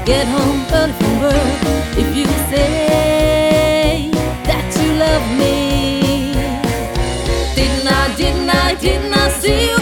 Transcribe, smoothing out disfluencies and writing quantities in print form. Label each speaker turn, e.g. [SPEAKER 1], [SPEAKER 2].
[SPEAKER 1] get home early from work. If you say that you love me, didn't I see you